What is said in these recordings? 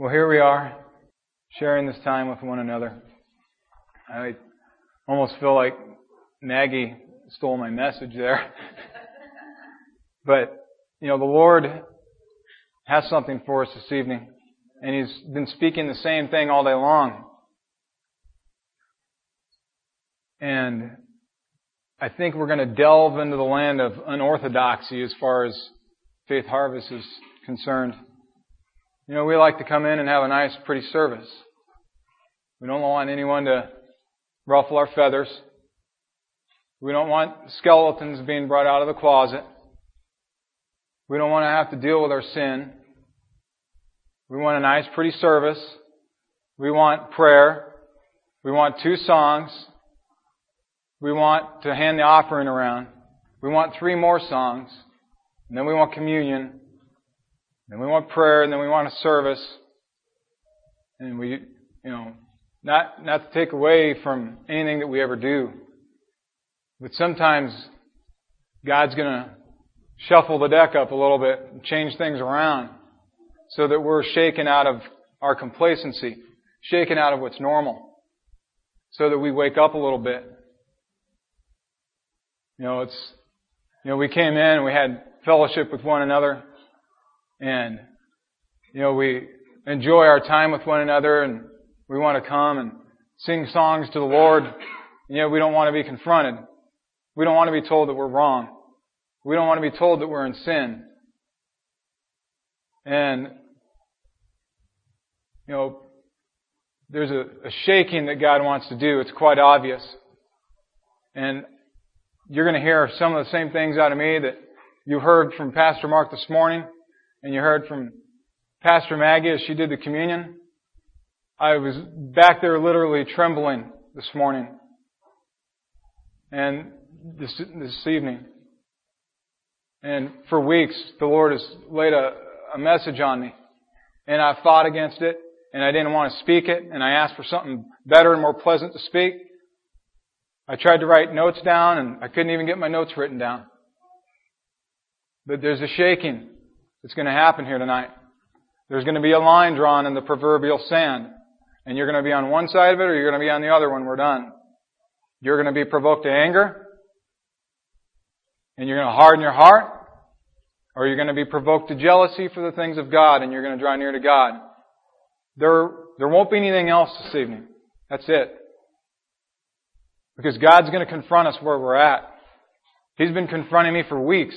Well, here we are, sharing this time with one another. I almost feel like Maggie stole my message there. But, the Lord has something for us this evening. And He's been speaking the same thing all day long. And I think we're going to delve into the land of unorthodoxy as far as Faith Harvest is concerned. We like to come in and have a nice, pretty service. We don't want anyone to ruffle our feathers. We don't want skeletons being brought out of the closet. We don't want to have to deal with our sin. We want a nice, pretty service. We want prayer. We want 2 songs. We want to hand the offering around. We want 3 more songs. And then we want communion. Then we want prayer, and then we want a service. And we, not to take away from anything that we ever do. But sometimes God's going to shuffle the deck up a little bit and change things around so that we're shaken out of our complacency, shaken out of what's normal, so that we wake up a little bit. We came in and we had fellowship with one another. And, we enjoy our time with one another, and we want to come and sing songs to the Lord. We don't want to be confronted. We don't want to be told that we're wrong. We don't want to be told that we're in sin. And, there's a shaking that God wants to do. It's quite obvious. And you're going to hear some of the same things out of me that you heard from Pastor Mark this morning. And you heard from Pastor Maggie as she did the communion. I was back there literally trembling this morning and this evening. And for weeks, the Lord has laid a message on me. And I fought against it, and I didn't want to speak it, and I asked for something better and more pleasant to speak. I tried to write notes down, and I couldn't even get my notes written down. But there's a shaking that's going to happen here tonight. There's going to be a line drawn in the proverbial sand. And you're going to be on one side of it or you're going to be on the other when we're done. You're going to be provoked to anger. And you're going to harden your heart. Or you're going to be provoked to jealousy for the things of God and you're going to draw near to God. There won't be anything else this evening. That's it. Because God's going to confront us where we're at. He's been confronting me for weeks.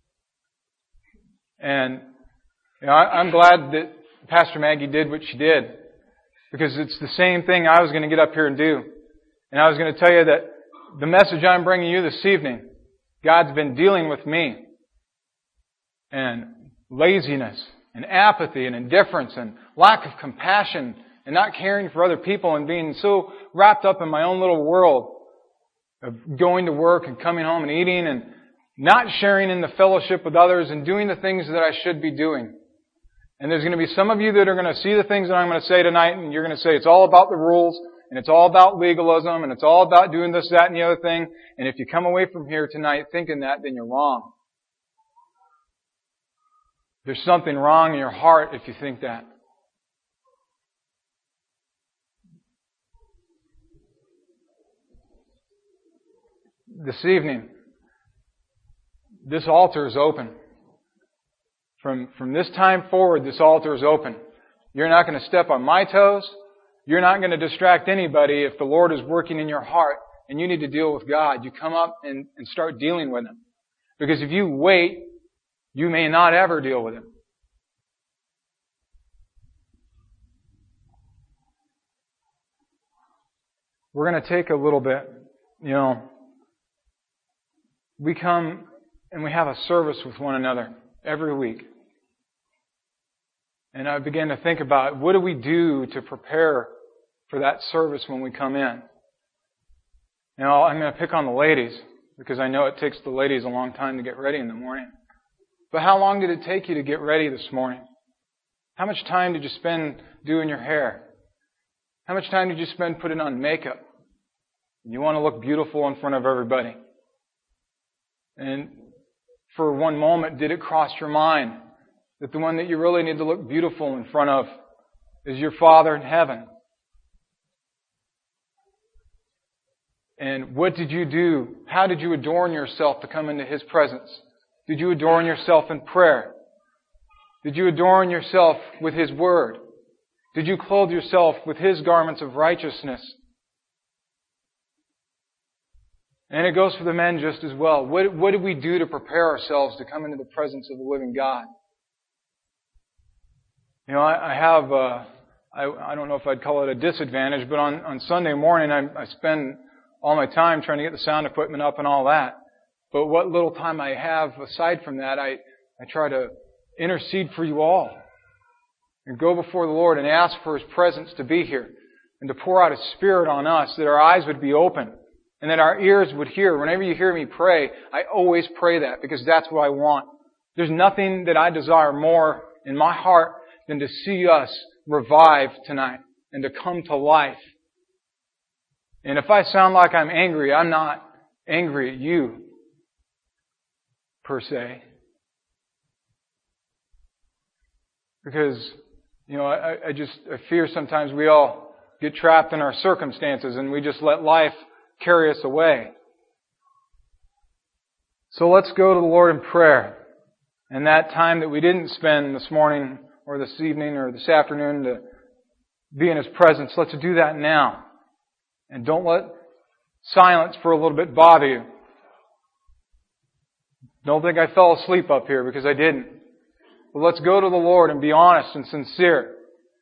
And I'm glad that Pastor Maggie did what she did, because it's the same thing I was going to get up here and do. And I was going to tell you that the message I'm bringing you this evening, God's been dealing with me. And laziness and apathy and indifference and lack of compassion and not caring for other people and being so wrapped up in my own little world of going to work and coming home and eating and not sharing in the fellowship with others and doing the things that I should be doing. And there's going to be some of you that are going to see the things that I'm going to say tonight and you're going to say it's all about the rules and it's all about legalism and it's all about doing this, that, and the other thing. And if you come away from here tonight thinking that, then you're wrong. There's something wrong in your heart if you think that. This evening, this altar is open. From this time forward, this altar is open. You're not going to step on my toes. You're not going to distract anybody if the Lord is working in your heart and you need to deal with God. You come up and start dealing with Him. Because if you wait, you may not ever deal with Him. We're going to take a little bit, we come and we have a service with one another every week. And I began to think about what do we do to prepare for that service when we come in. I'm going to pick on the ladies because I know it takes the ladies a long time to get ready in the morning. But how long did it take you to get ready this morning? How much time did you spend doing your hair? How much time did you spend putting on makeup? You want to look beautiful in front of everybody. And for one moment, did it cross your mind that the one that you really need to look beautiful in front of is your Father in heaven. And what did you do? How did you adorn yourself to come into His presence? Did you adorn yourself in prayer? Did you adorn yourself with His Word? Did you clothe yourself with His garments of righteousness? And it goes for the men just as well. What did we do to prepare ourselves to come into the presence of the living God? You know, I don't know if I'd call it a disadvantage, but on Sunday morning I spend all my time trying to get the sound equipment up and all that. But what little time I have aside from that, I try to intercede for you all. And go before the Lord and ask for His presence to be here. And to pour out His Spirit on us, that our eyes would be open. And that our ears would hear. Whenever you hear me pray, I always pray that because that's what I want. There's nothing that I desire more in my heart than to see us revive tonight and to come to life. And if I sound like I'm angry, I'm not angry at you, per se. Because, you know, I fear sometimes we all get trapped in our circumstances and we just let life carry us away. So let's go to the Lord in prayer. And that time that we didn't spend this morning or this evening or this afternoon to be in His presence, let's do that now. And don't let silence for a little bit bother you. Don't think I fell asleep up here because I didn't. But let's go to the Lord and be honest and sincere.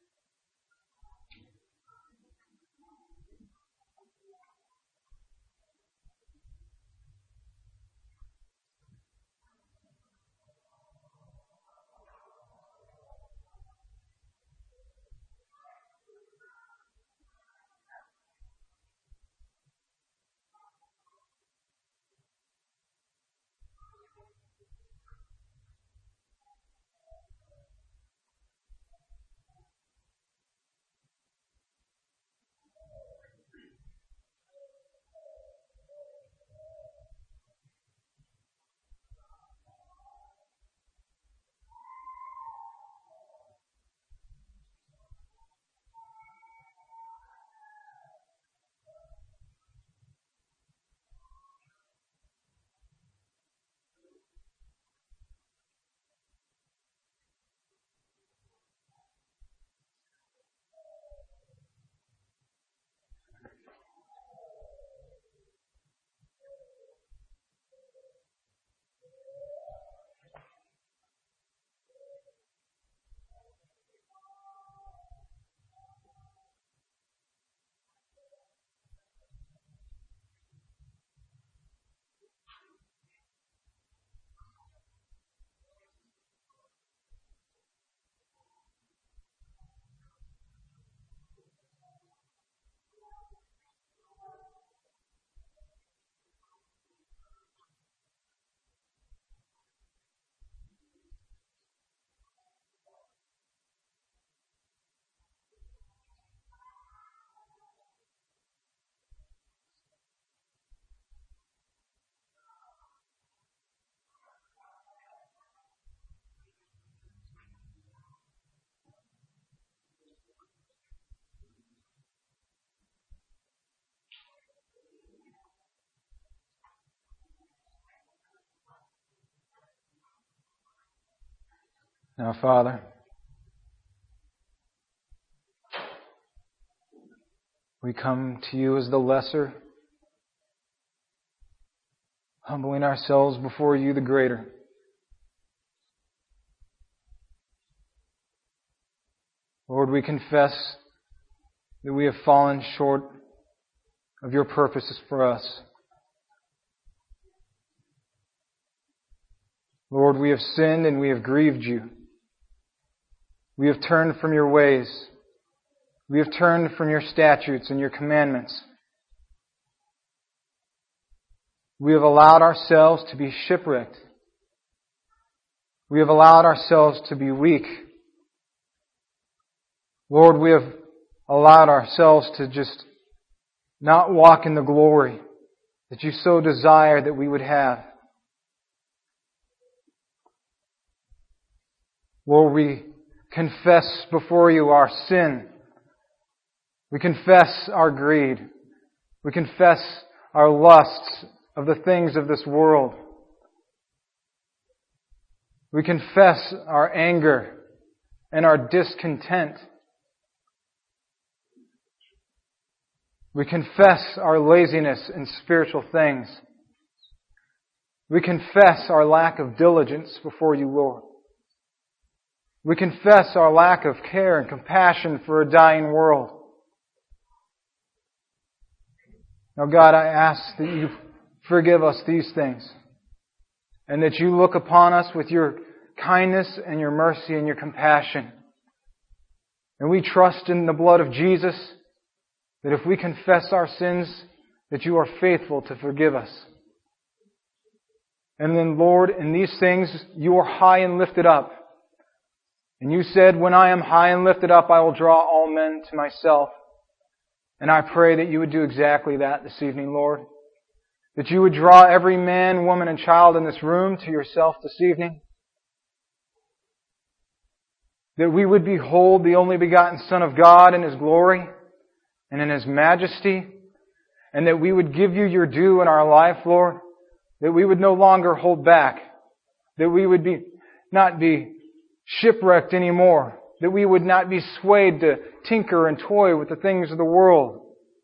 Now, Father, we come to You as the lesser, humbling ourselves before You, the greater. Lord, we confess that we have fallen short of Your purposes for us. Lord, we have sinned and we have grieved You. We have turned from Your ways. We have turned from Your statutes and Your commandments. We have allowed ourselves to be shipwrecked. We have allowed ourselves to be weak. Lord, we have allowed ourselves to just not walk in the glory that You so desire that we would have. Lord, we confess before you our sin. We confess our greed. We confess our lusts of the things of this world. We confess our anger and our discontent. We confess our laziness in spiritual things. We confess our lack of diligence before you, Lord. We confess our lack of care and compassion for a dying world. Now, God, I ask that you forgive us these things, and that you look upon us with your kindness and your mercy and your compassion. And we trust in the blood of Jesus that if we confess our sins, that you are faithful to forgive us. And then, Lord, in these things, you are high and lifted up. And you said, when I am high and lifted up, I will draw all men to myself. And I pray that you would do exactly that this evening, Lord. That you would draw every man, woman, and child in this room to yourself this evening. That we would behold the only begotten Son of God in His glory and in His majesty. And that we would give you your due in our life, Lord. That we would no longer hold back. That we would not be shipwrecked anymore. That we would not be swayed to tinker and toy with the things of the world.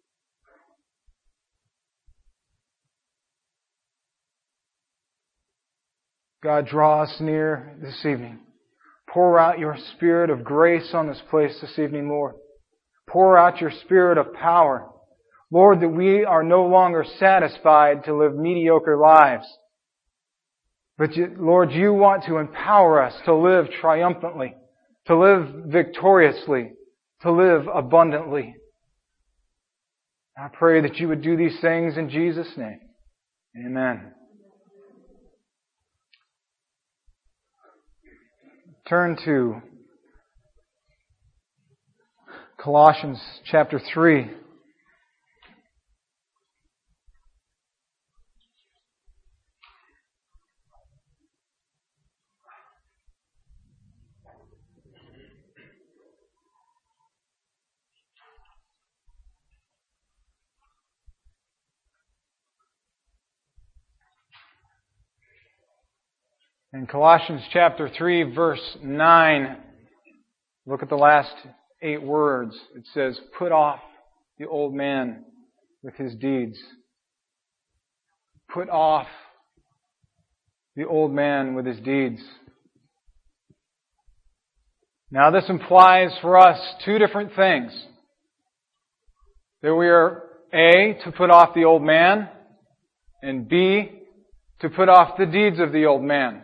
God, draw us near this evening. Pour out your Spirit of grace on this place this evening, Lord. Pour out your Spirit of power. Lord, that we are no longer satisfied to live mediocre lives. But Lord, you want to empower us to live triumphantly, to live victoriously, to live abundantly. I pray that you would do these things in Jesus' name. Amen. Turn to Colossians chapter 3. In Colossians chapter 3, verse 9, look at the last 8 words. It says, put off the old man with his deeds. Put off the old man with his deeds. Now this implies for us 2 different things. That we are A, to put off the old man, and B, to put off the deeds of the old man.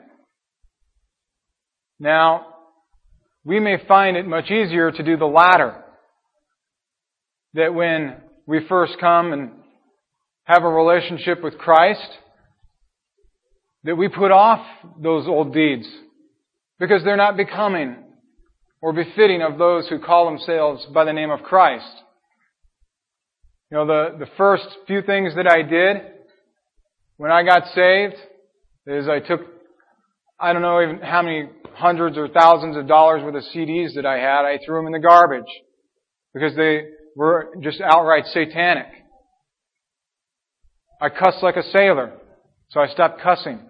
Now, we may find it much easier to do the latter. That when we first come and have a relationship with Christ, that we put off those old deeds because they're not becoming or befitting of those who call themselves by the name of Christ. You know, the first few things that I did when I got saved is I took, I don't know even how many hundreds or thousands of dollars worth of CDs that I had. I threw them in the garbage because they were just outright satanic. I cussed like a sailor, so I stopped cussing.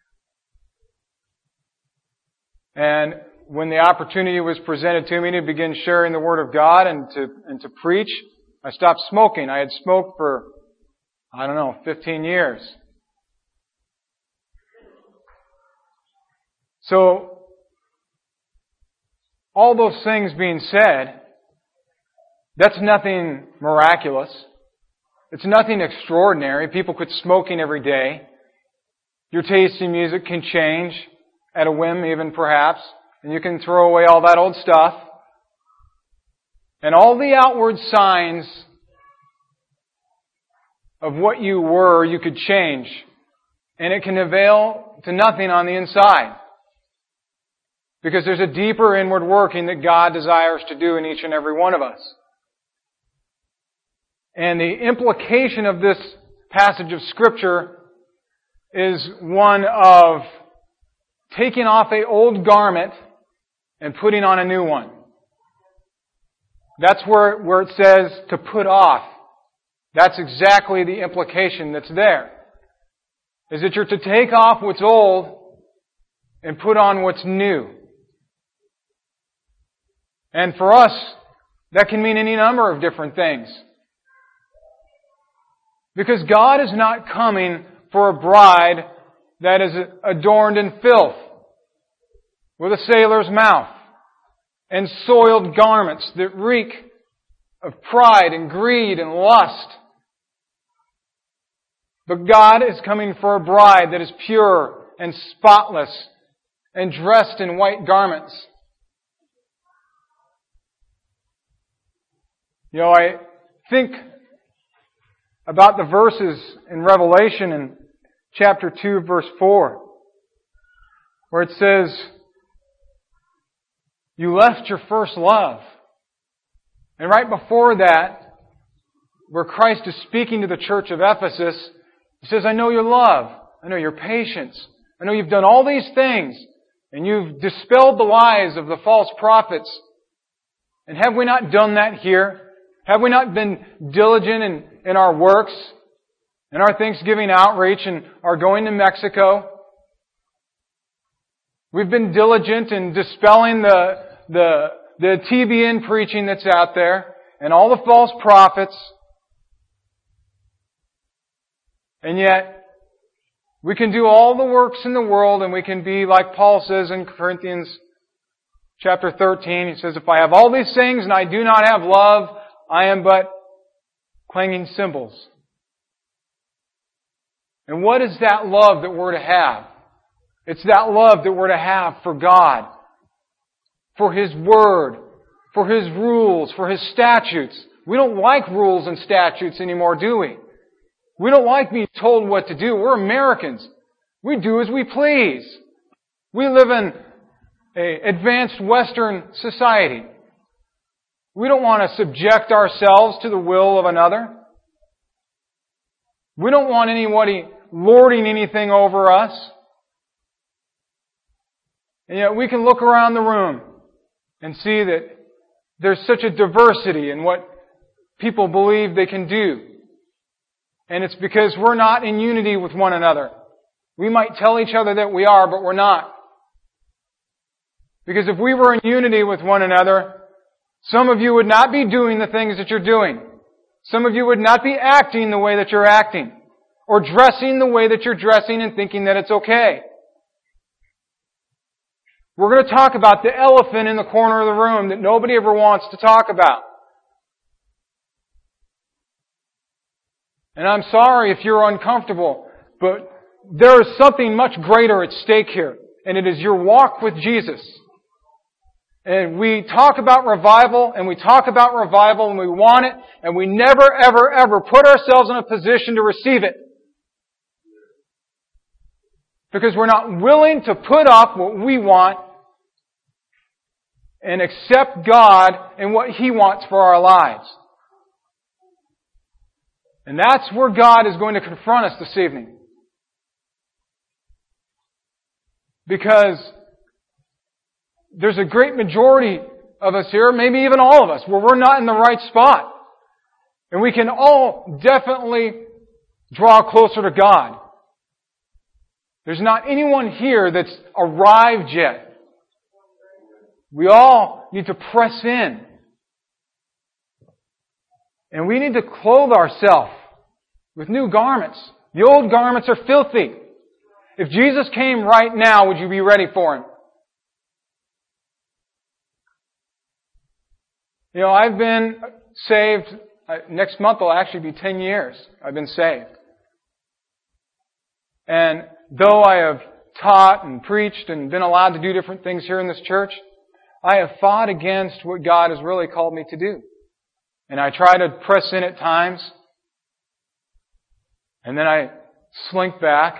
And when the opportunity was presented to me to begin sharing the Word of God and to preach, I stopped smoking. I had smoked for, 15 years. So, all those things being said, that's nothing miraculous. It's nothing extraordinary. People quit smoking every day. Your taste in music can change at a whim even perhaps. And you can throw away all that old stuff. And all the outward signs of what you were, you could change. And it can avail to nothing on the inside. Because there's a deeper inward working that God desires to do in each and every one of us. And the implication of this passage of Scripture is one of taking off an old garment and putting on a new one. That's where it says to put off. That's exactly the implication that's there. Is that you're to take off what's old and put on what's new. And for us, that can mean any number of different things. Because God is not coming for a bride that is adorned in filth, with a sailor's mouth, and soiled garments that reek of pride and greed and lust. But God is coming for a bride that is pure and spotless and dressed in white garments. I think about the verses in Revelation in chapter 2, verse 4, where it says, "You left your first love." And right before that, where Christ is speaking to the church of Ephesus, He says, "I know your love. I know your patience. I know you've done all these things, and you've dispelled the lies of the false prophets. And have we not done that here? Have we not been diligent in our works, in our Thanksgiving outreach, and our going to Mexico? We've been diligent in dispelling the TBN preaching that's out there, and all the false prophets. And yet, we can do all the works in the world, and we can be like Paul says in Corinthians chapter 13. He says, "If I have all these things and I do not have love, I am but clanging cymbals." And what is that love that we're to have? It's that love that we're to have for God, for His Word, for His rules, for His statutes. We don't like rules and statutes anymore, do we? We don't like being told what to do. We're Americans. We do as we please. We live in an advanced Western society. We don't want to subject ourselves to the will of another. We don't want anybody lording anything over us. And yet we can look around the room and see that there's such a diversity in what people believe they can do. And it's because we're not in unity with one another. We might tell each other that we are, but we're not. Because if we were in unity with one another, some of you would not be doing the things that you're doing. Some of you would not be acting the way that you're acting, or dressing the way that you're dressing and thinking that it's okay. We're going to talk about the elephant in the corner of the room that nobody ever wants to talk about. And I'm sorry if you're uncomfortable, but there is something much greater at stake here, and it is your walk with Jesus. And we talk about revival, and we want it, and we never, ever, ever put ourselves in a position to receive it. Because we're not willing to put off what we want and accept God and what He wants for our lives. And that's where God is going to confront us this evening. Because there's a great majority of us here, maybe even all of us, where we're not in the right spot. And we can all definitely draw closer to God. There's not anyone here that's arrived yet. We all need to press in. And we need to clothe ourselves with new garments. The old garments are filthy. If Jesus came right now, would you be ready for Him? I've been saved. Next month will actually be 10 years I've been saved. And though I have taught and preached and been allowed to do different things here in this church, I have fought against what God has really called me to do. And I try to press in at times. And then I slink back.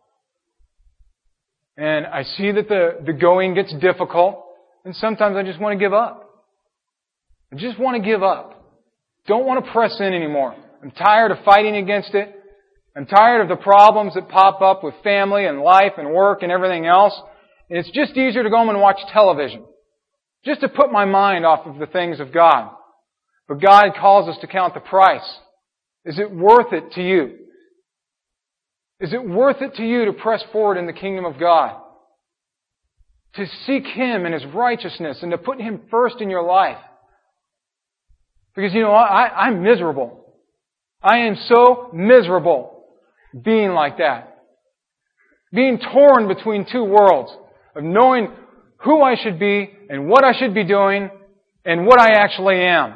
And I see that the going gets difficult. And sometimes I just want to give up. I just want to give up. Don't want to press in anymore. I'm tired of fighting against it. I'm tired of the problems that pop up with family and life and work and everything else. And it's just easier to go home and watch television. just to put my mind off of the things of God. But God calls us to count the price. Is it worth it to you? Is it worth it to you to press forward in the kingdom of God? To seek Him and His righteousness and to put Him first in your life? Because I'm miserable. I am so miserable being like that. Being torn between two worlds of knowing who I should be and what I should be doing and what I actually am.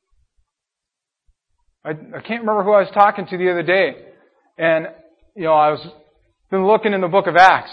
I can't remember who I was talking to the other day. And, I was been looking in the book of Acts.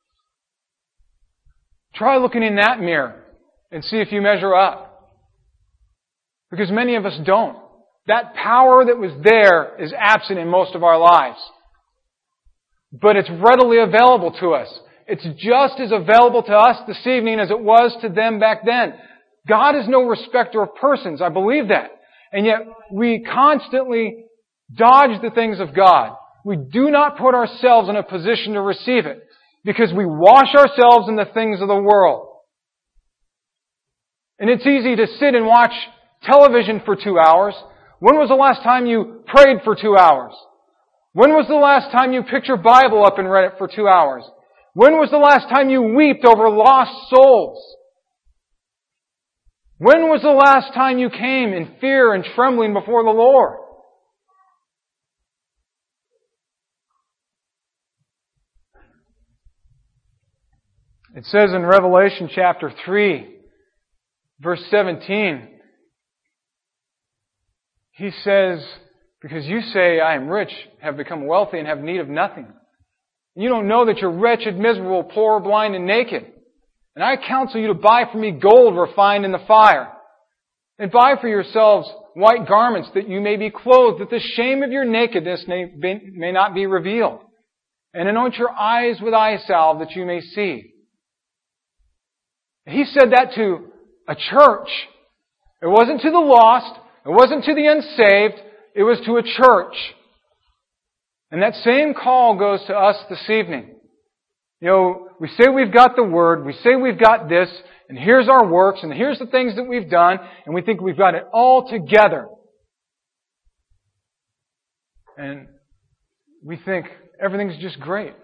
Try looking in that mirror and see if you measure up. Because many of us don't. That power that was there is absent in most of our lives. But it's readily available to us. It's just as available to us this evening as it was to them back then. God is no respecter of persons. I believe that. And yet we constantly dodge the things of God. We do not put ourselves in a position to receive it because we wash ourselves in the things of the world. And it's easy to sit and watch television for 2 hours. When was the last time you prayed for 2 hours? When was the last time you picked your Bible up and read it for 2 hours? When was the last time you wept over lost souls? When was the last time you came in fear and trembling before the Lord? It says in Revelation chapter 3, verse 17, He says, because you say, I am rich, have become wealthy, and have need of nothing. You don't know that you're wretched, miserable, poor, blind, and naked. And I counsel you to buy from me gold refined in the fire. And buy for yourselves white garments that you may be clothed, that the shame of your nakedness may not be revealed. And anoint your eyes with eye salve that you may see. He said that to a church. It wasn't to the lost. It wasn't to the unsaved. It was to a church. And that same call goes to us this evening. We say we've got the Word, we say we've got this, and here's our works, and here's the things that we've done, and we think we've got it all together. And we think everything's just great.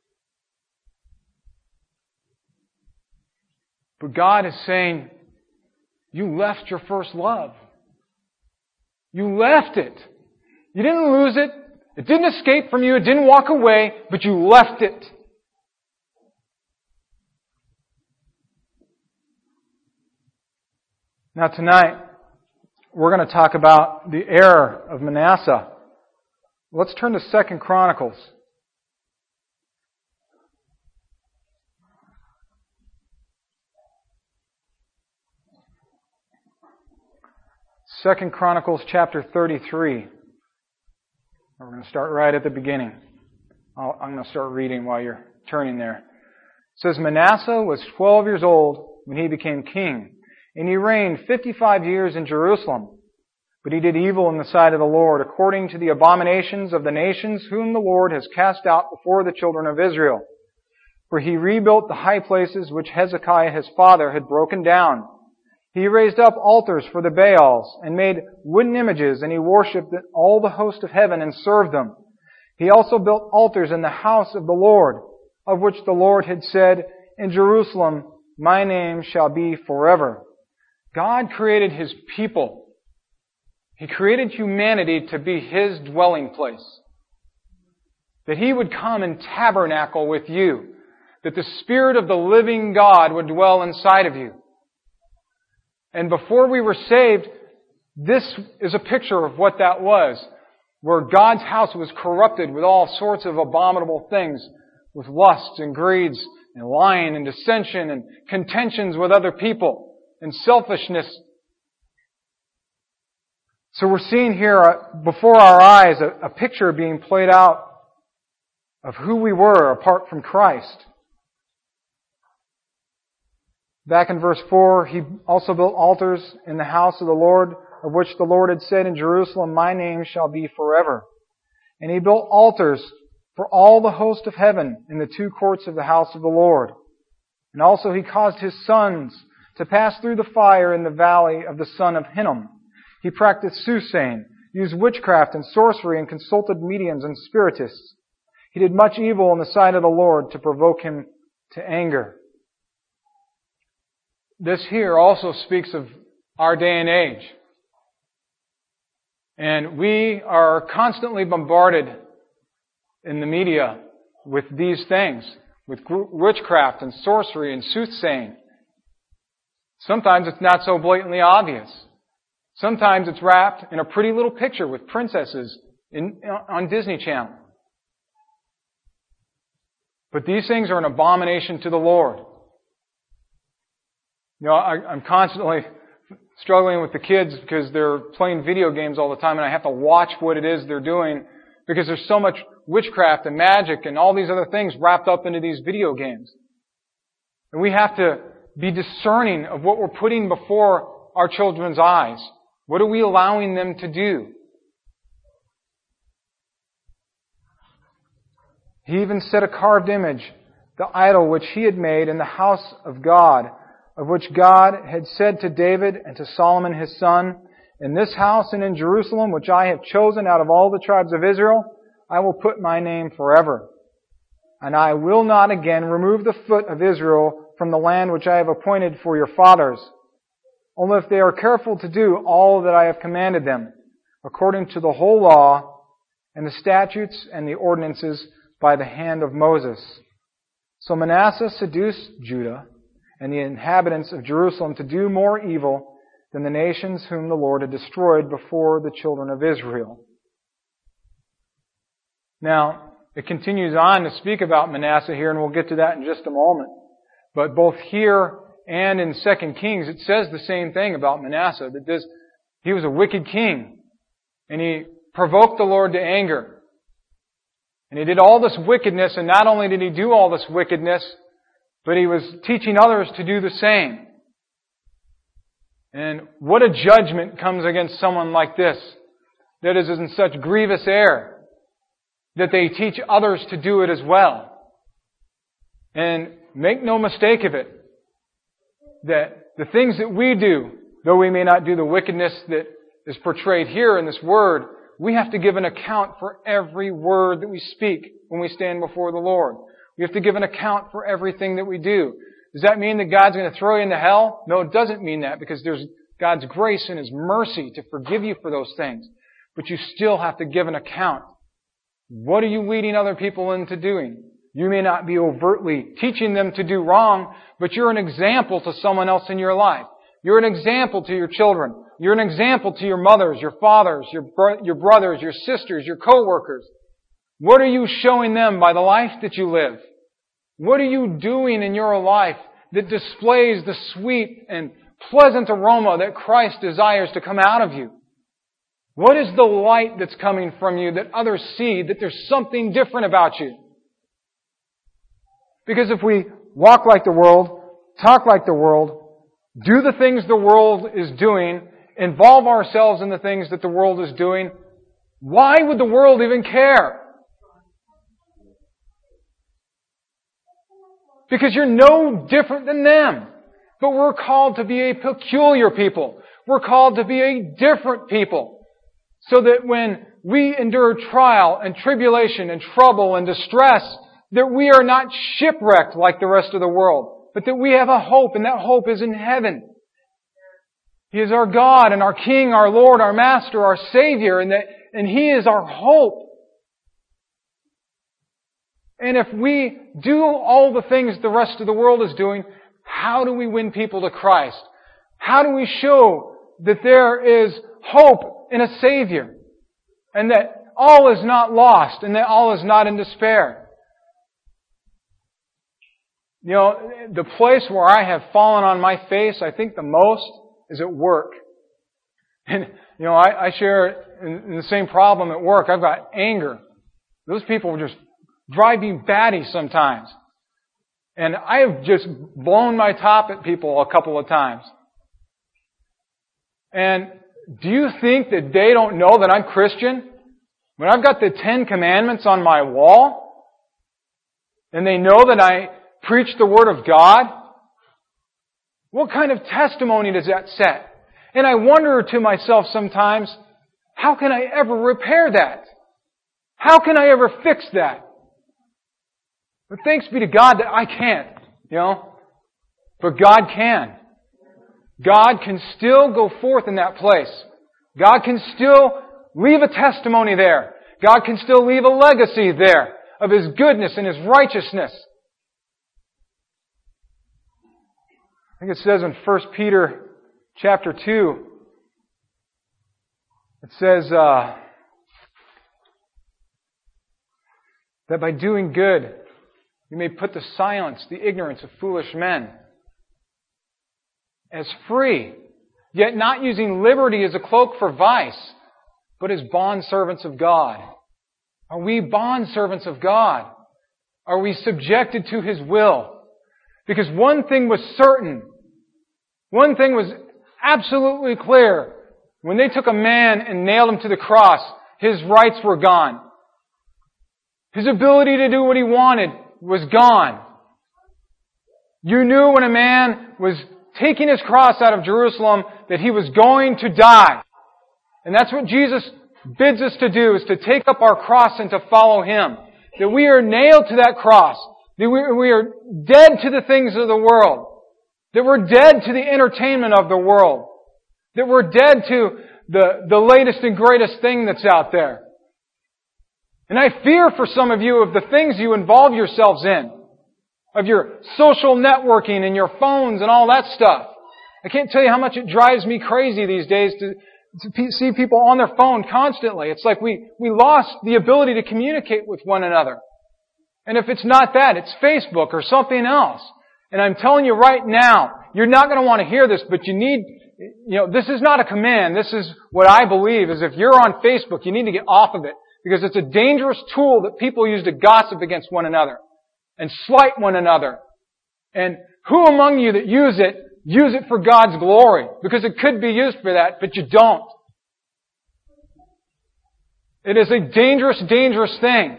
But God is saying, you left your first love. You left it. You didn't lose it. It didn't escape from you. It didn't walk away, but you left it. Now tonight, we're going to talk about the error of Manasseh. Let's turn to 2 Chronicles. 2 Chronicles chapter 33. We're going to start right at the beginning. I'm going to start reading while you're turning there. It says, Manasseh was 12 years old when he became king, and he reigned 55 years in Jerusalem. But he did evil in the sight of the Lord, according to the abominations of the nations whom the Lord has cast out before the children of Israel. For he rebuilt the high places which Hezekiah his father had broken down. He raised up altars for the Baals and made wooden images, and he worshipped all the host of heaven and served them. He also built altars in the house of the Lord, of which the Lord had said, In Jerusalem my name shall be forever. God created His people. He created humanity to be His dwelling place. That He would come and tabernacle with you. That the Spirit of the living God would dwell inside of you. And before we were saved, this is a picture of what that was. Where God's house was corrupted with all sorts of abominable things. With lusts and greeds and lying and dissension and contentions with other people and selfishness. So we're seeing here before our eyes a picture being played out of who we were apart from Christ. Back in verse 4, he also built altars in the house of the Lord, of which the Lord had said, In Jerusalem my name shall be forever. And he built altars for all the host of heaven in the two courts of the house of the Lord. And also he caused his sons to pass through the fire in the valley of the son of Hinnom. He practiced soothsaying, used witchcraft and sorcery, and consulted mediums and spiritists. He did much evil in the sight of the Lord to provoke Him to anger. This here also speaks of our day and age. And we are constantly bombarded in the media with these things, with witchcraft and sorcery and soothsaying. Sometimes it's not so blatantly obvious. Sometimes it's wrapped in a pretty little picture with princesses on Disney Channel. But these things are an abomination to the Lord. You know, I'm constantly struggling with the kids because they're playing video games all the time, and I have to watch what it is they're doing because there's so much witchcraft and magic and all these other things wrapped up into these video games. And we have to be discerning of what we're putting before our children's eyes. What are we allowing them to do? He even set a carved image, the idol which he had made in the house of God, of which God had said to David and to Solomon his son, "In this house and in Jerusalem, which I have chosen out of all the tribes of Israel, I will put my name forever. And I will not again remove the foot of Israel from the land which I have appointed for your fathers, only if they are careful to do all that I have commanded them, according to the whole law and the statutes and the ordinances by the hand of Moses." So Manasseh seduced Judah and the inhabitants of Jerusalem to do more evil than the nations whom the Lord had destroyed before the children of Israel. Now, it continues on to speak about Manasseh here, and we'll get to that in just a moment. But both here and in 2 Kings, it says the same thing about Manasseh, that he was a wicked king, and he provoked the Lord to anger. And he did all this wickedness, and not only did he do all this wickedness, but he was teaching others to do the same. And what a judgment comes against someone like this, that is in such grievous error, that they teach others to do it as well. And make no mistake of it, that the things that we do, though we may not do the wickedness that is portrayed here in this word, we have to give an account for every word that we speak when we stand before the Lord. We have to give an account for everything that we do. Does that mean that God's going to throw you into hell? No, it doesn't mean that, because there's God's grace and His mercy to forgive you for those things. But you still have to give an account. What are you leading other people into doing? You may not be overtly teaching them to do wrong, but you're an example to someone else in your life. You're an example to your children. You're an example to your mothers, your fathers, your brothers, your sisters, your co-workers. What are you showing them by the life that you live? What are you doing in your life that displays the sweet and pleasant aroma that Christ desires to come out of you? What is the light that's coming from you that others see that there's something different about you? Because if we walk like the world, talk like the world, do the things the world is doing, involve ourselves in the things that the world is doing, why would the world even care? Because you're no different than them. But we're called to be a peculiar people. We're called to be a different people. So that when we endure trial and tribulation and trouble and distress, that we are not shipwrecked like the rest of the world, but that we have a hope, and that hope is in heaven. He is our God and our King, our Lord, our Master, our Savior, and He is our hope. And if we do all the things the rest of the world is doing, how do we win people to Christ? How do we show that there is hope in a Savior? And that all is not lost, and that all is not in despair? You know, the place where I have fallen on my face, I think the most, is at work. And, you know, I share in the same problem at work. I've got anger. Those people just drive me batty sometimes. And I have just blown my top at people a couple of times. And do you think that they don't know that I'm Christian? When I've got the 10 Commandments on my wall, and they know that I preach the Word of God, What kind of testimony does that set? And I wonder to myself sometimes, how can I ever repair that? How can I ever fix that? But thanks be to God that I can't, But God can. God can still go forth in that place. God can still leave a testimony there. God can still leave a legacy there of His goodness and His righteousness. I think it says in 1 Peter chapter 2, it says that by doing good, you may put to silence the ignorance of foolish men. As free, yet not using liberty as a cloak for vice, but as bondservants of God. Are we bondservants of God? Are we subjected to His will? Because one thing was certain. One thing was absolutely clear. When they took a man and nailed him to the cross, his rights were gone. His ability to do what he wanted was gone. You knew when a man was taking his cross out of Jerusalem that he was going to die. And that's what Jesus bids us to do, is to take up our cross and to follow Him. That we are nailed to that cross. That we are dead to the things of the world. That we're dead to the entertainment of the world. That we're dead to the latest and greatest thing that's out there. And I fear for some of you of the things you involve yourselves in. Of your social networking and your phones and all that stuff. I can't tell you how much it drives me crazy these days to see people on their phone constantly. It's like we lost the ability to communicate with one another. And if it's not that, it's Facebook or something else. And I'm telling you right now, you're not going to want to hear this, but you need, this is not a command. This is what I believe is if you're on Facebook, you need to get off of it. Because it's a dangerous tool that people use to gossip against one another. And slight one another. And who among you that use it for God's glory? Because it could be used for that, but you don't. It is a dangerous, dangerous thing.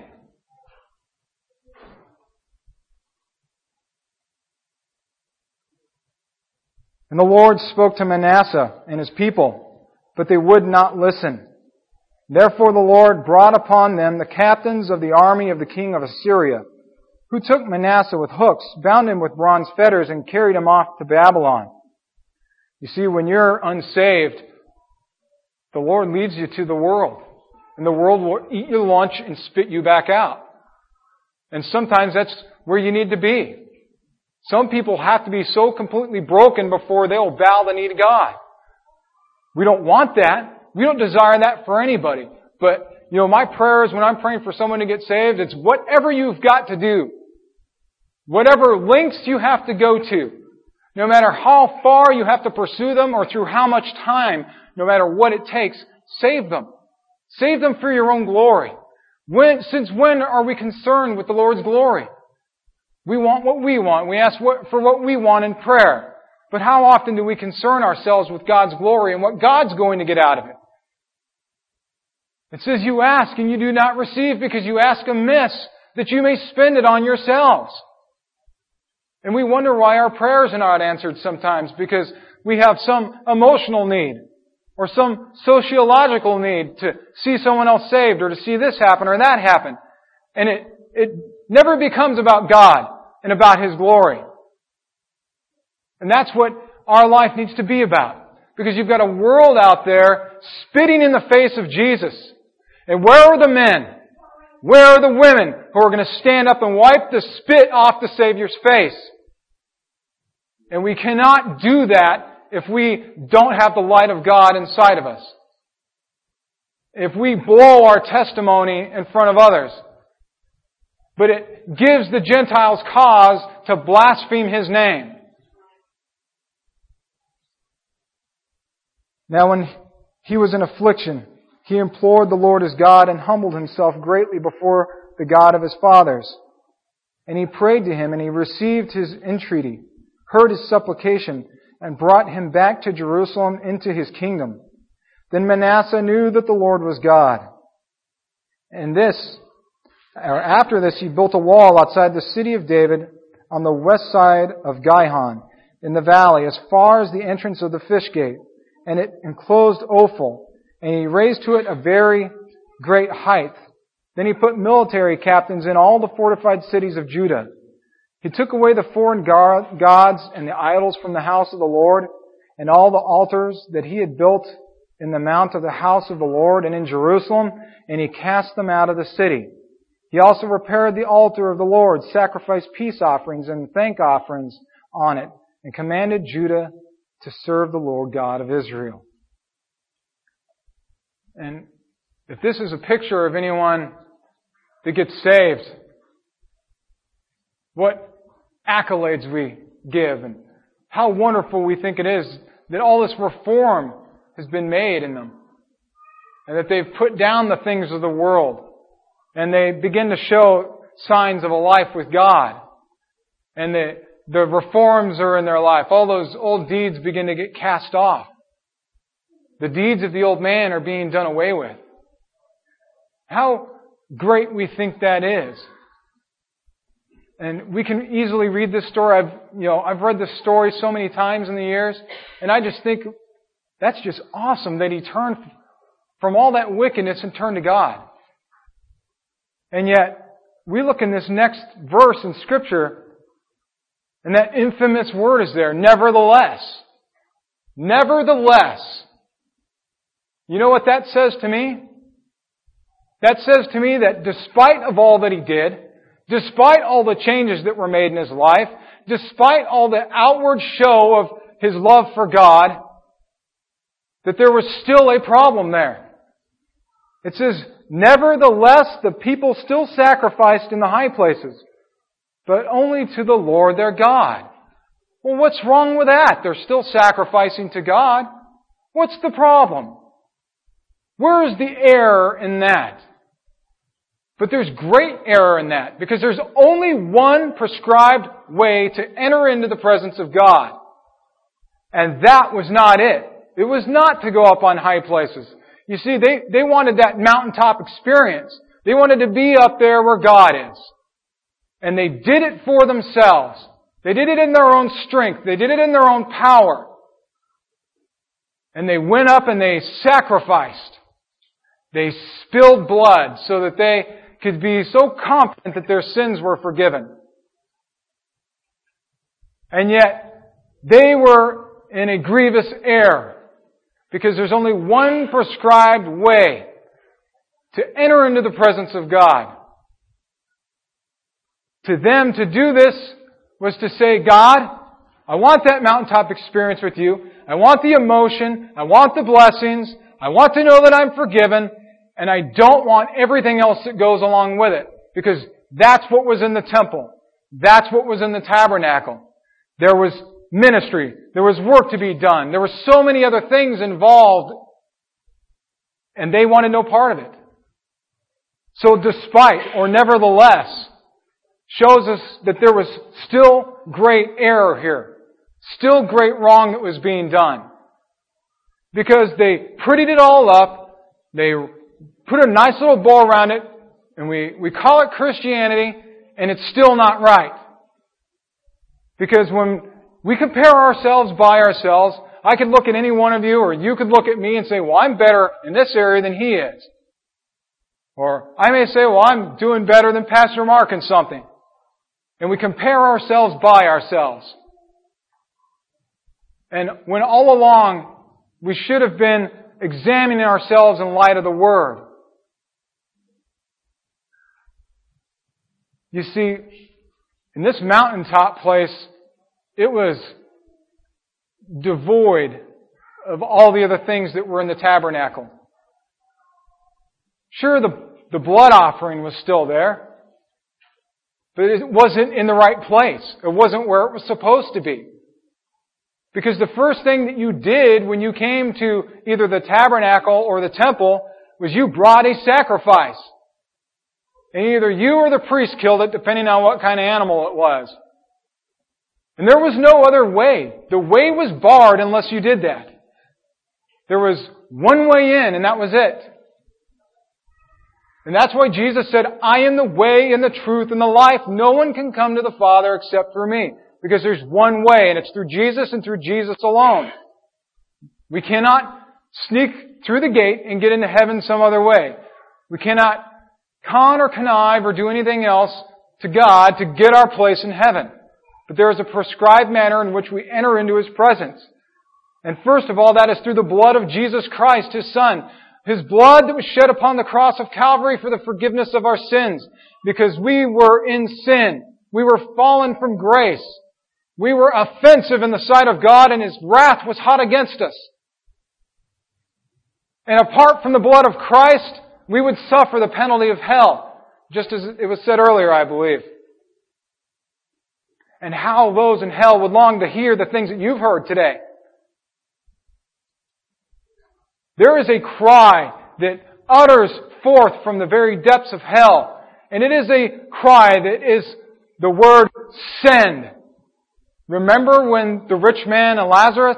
And the Lord spoke to Manasseh and his people, but they would not listen. Therefore the Lord brought upon them the captains of the army of the king of Assyria, who took Manasseh with hooks, bound him with bronze fetters, and carried him off to Babylon. You see, when you're unsaved, the Lord leads you to the world. And the world will eat your lunch and spit you back out. And sometimes that's where you need to be. Some people have to be so completely broken before they'll bow the knee to God. We don't want that. We don't desire that for anybody. But, my prayer is when I'm praying for someone to get saved, it's whatever you've got to do. Whatever lengths you have to go to. No matter how far you have to pursue them or through how much time, no matter what it takes, save them. Save them for your own glory. Since when are we concerned with the Lord's glory? We want what we want. We ask for what we want in prayer. But how often do we concern ourselves with God's glory and what God's going to get out of it? It says you ask and you do not receive because you ask amiss that you may spend it on yourselves. And we wonder why our prayers are not answered sometimes because we have some emotional need or some sociological need to see someone else saved or to see this happen or that happen. And it never becomes about God and about His glory. And that's what our life needs to be about. Because you've got a world out there spitting in the face of Jesus. And where are the men? Where are the women who are going to stand up and wipe the spit off the Savior's face? And we cannot do that if we don't have the light of God inside of us. If we blow our testimony in front of others. But it gives the Gentiles cause to blaspheme His name. Now when he was in affliction, he implored the Lord his God and humbled himself greatly before the God of his fathers. And he prayed to Him, and He received his entreaty, heard his supplication, and brought him back to Jerusalem into his kingdom. Then Manasseh knew that the Lord was God. And after this, he built a wall outside the city of David on the west side of Gihon, in the valley as far as the entrance of the fish gate, and it enclosed Ophel, and he raised to it a very great height. Then he put military captains in all the fortified cities of Judah. He took away the foreign gods and the idols from the house of the Lord, and all the altars that he had built in the mount of the house of the Lord and in Jerusalem, and he cast them out of the city. He also repaired the altar of the Lord, sacrificed peace offerings and thank offerings on it, and commanded Judah to serve the Lord God of Israel. And if this is a picture of anyone that gets saved, what accolades we give and how wonderful we think it is that all this reform has been made in them, and that they've put down the things of the world, and they begin to show signs of a life with God, and the reforms are in their life. All those old deeds begin to get cast off. The deeds of the old man are being done away with. How great we think that is. And we can easily read this story. I've read this story so many times in the years, and I just think that's just awesome that he turned from all that wickedness and turned to God. And yet, we look in this next verse in Scripture, and that infamous word is there, nevertheless. Nevertheless. You know what that says to me? That says to me that despite of all that he did, despite all the changes that were made in his life, despite all the outward show of his love for God, that there was still a problem there. It says, nevertheless, the people still sacrificed in the high places, but only to the Lord their God. Well, what's wrong with that? They're still sacrificing to God. What's the problem? Where is the error in that? But there's great error in that, because there's only one prescribed way to enter into the presence of God. And that was not it. It was not to go up on high places. You see, they wanted that mountaintop experience. They wanted to be up there where God is. And they did it for themselves. They did it in their own strength. They did it in their own power. And they went up and they sacrificed. They spilled blood so that they could be so confident that their sins were forgiven. And yet, they were in a grievous error, because there's only one prescribed way to enter into the presence of God. To them, to do this was to say, God, I want that mountaintop experience with you. I want the emotion. I want the blessings. I want to know that I'm forgiven. And I don't want everything else that goes along with it. Because that's what was in the temple. That's what was in the tabernacle. There was ministry. There was work to be done. There were so many other things involved. And they wanted no part of it. So despite, or nevertheless, shows us that there was still great error here. Still great wrong that was being done. Because they prettied it all up. They put a nice little bow around it, and we call it Christianity, and it's still not right. Because when we compare ourselves by ourselves, I could look at any one of you, or you could look at me and say, well, I'm better in this area than he is. Or I may say, well, I'm doing better than Pastor Mark in something. And we compare ourselves by ourselves. And when all along we should have been examining ourselves in light of the Word. You see, in this mountaintop place, it was devoid of all the other things that were in the tabernacle. Sure, the blood offering was still there, but it wasn't in the right place. It wasn't where it was supposed to be. Because the first thing that you did when you came to either the tabernacle or the temple was you brought a sacrifice. And either you or the priest killed it, depending on what kind of animal it was. And there was no other way. The way was barred unless you did that. There was one way in, and that was it. And that's why Jesus said, I am the way and the truth and the life. No one can come to the Father except through me. Because there's one way, and it's through Jesus and through Jesus alone. We cannot sneak through the gate and get into heaven some other way. We cannot con or connive or do anything else to God to get our place in heaven. But there is a prescribed manner in which we enter into His presence. And first of all, that is through the blood of Jesus Christ, His Son. His blood that was shed upon the cross of Calvary for the forgiveness of our sins. Because we were in sin. We were fallen from grace. We were offensive in the sight of God, and His wrath was hot against us. And apart from the blood of Christ, we would suffer the penalty of hell. Just as it was said earlier, I believe. And how those in hell would long to hear the things that you've heard today. There is a cry that utters forth from the very depths of hell. And it is a cry that is the word send. Remember when the rich man and Lazarus,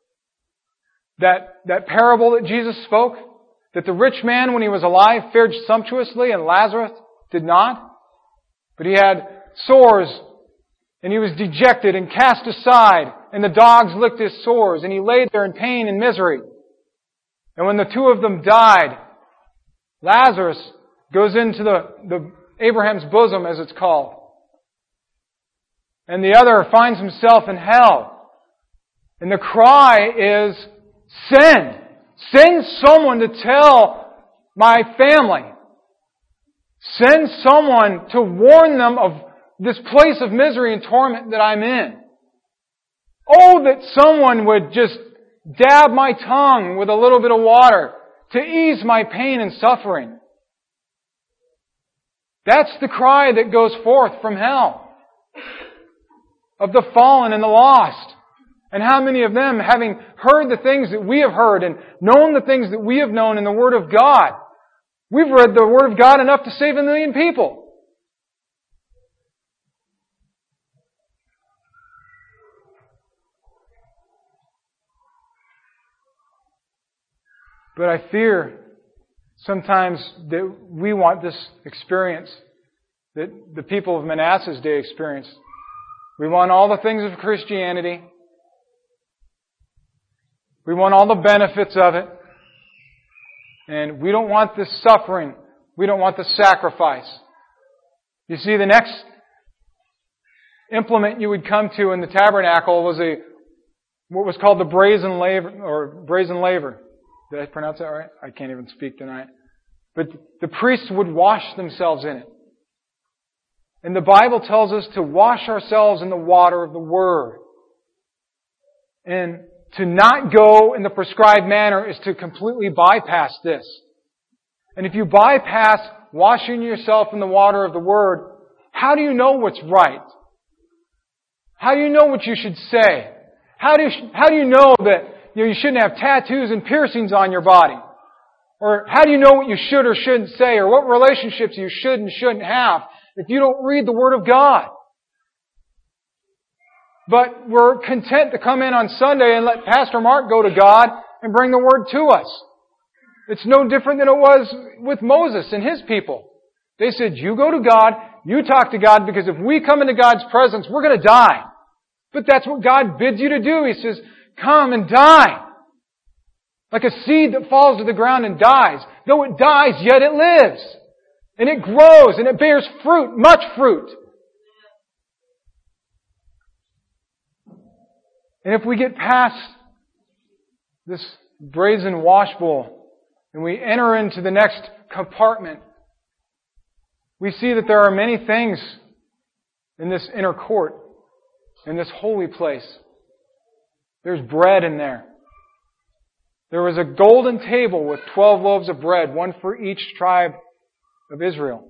that parable that Jesus spoke? That the rich man, when he was alive, fared sumptuously and Lazarus did not? But he had sores and he was dejected and cast aside and the dogs licked his sores and he laid there in pain and misery. And when the two of them died, Lazarus goes into the Abraham's bosom, as it's called. And the other finds himself in hell. And the cry is, send! Send someone to tell my family. Send someone to warn them of this place of misery and torment that I'm in. Oh, that someone would just dab my tongue with a little bit of water to ease my pain and suffering. That's the cry that goes forth from hell. Of the fallen and the lost. And how many of them, having heard the things that we have heard and known the things that we have known in the Word of God, we've read the Word of God enough to save 1 million people. But I fear sometimes that we want this experience that the people of Manasseh's day experienced. We want all the things of Christianity. We want all the benefits of it. And we don't want the suffering. We don't want the sacrifice. You see, the next implement you would come to in the tabernacle was what was called the brazen laver. Did I pronounce that right? I can't even speak tonight. But the priests would wash themselves in it. And the Bible tells us to wash ourselves in the water of the Word. And to not go in the prescribed manner is to completely bypass this. And if you bypass washing yourself in the water of the Word, how do you know what's right? How do you know what you should say? How do you know that you shouldn't have tattoos and piercings on your body? Or how do you know what you should or shouldn't say, or what relationships you should and shouldn't have if you don't read the Word of God? But we're content to come in on Sunday and let Pastor Mark go to God and bring the Word to us. It's no different than it was with Moses and his people. They said, you go to God, you talk to God, because if we come into God's presence, we're going to die. But that's what God bids you to do. He says, come and die. Like a seed that falls to the ground and dies. Though it dies, yet it lives. And it grows and it bears fruit, much fruit. And if we get past this brazen wash bowl and we enter into the next compartment, we see that there are many things in this inner court, in this holy place. There's bread in there. There was a golden table with 12 loaves of bread, one for each tribe of Israel.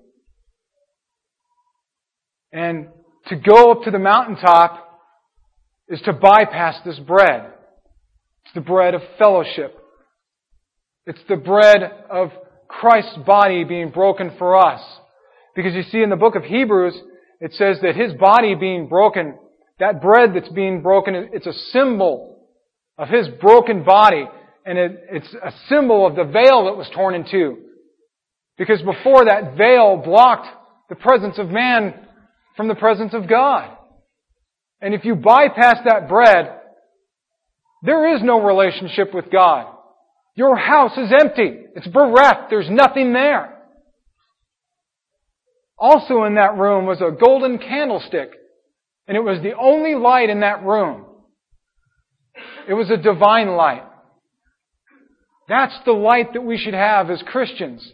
And to go up to the mountaintop is to bypass this bread. It's the bread of fellowship. It's the bread of Christ's body being broken for us. Because you see in the book of Hebrews, it says that His body being broken, that bread that's being broken, it's a symbol of His broken body. And it's a symbol of the veil that was torn in two. Because before that veil blocked the presence of man from the presence of God. And if you bypass that bread, there is no relationship with God. Your house is empty. It's bereft. There's nothing there. Also in that room was a golden candlestick, and it was the only light in that room. It was a divine light. That's the light that we should have as Christians.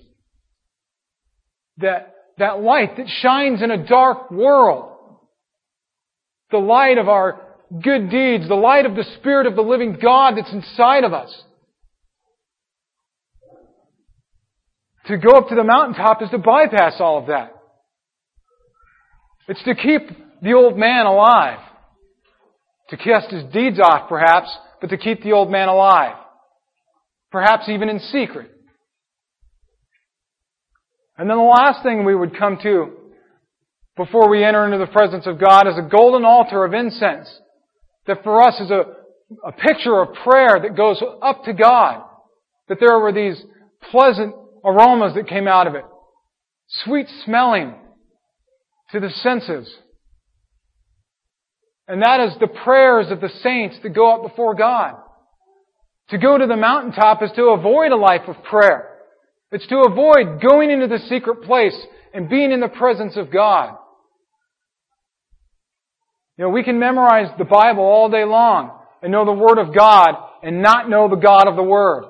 That light that shines in a dark world. The light of our good deeds, the light of the Spirit of the living God that's inside of us. To go up to the mountaintop is to bypass all of that. It's to keep the old man alive. To cast his deeds off, perhaps, but to keep the old man alive. Perhaps even in secret. And then the last thing we would come to before we enter into the presence of God is a golden altar of incense. That for us is a picture of prayer that goes up to God. That there were these pleasant aromas that came out of it. Sweet smelling to the senses. And that is the prayers of the saints that go up before God. To go to the mountaintop is to avoid a life of prayer. It's to avoid going into the secret place and being in the presence of God. You know, we can memorize the Bible all day long and know the Word of God and not know the God of the Word.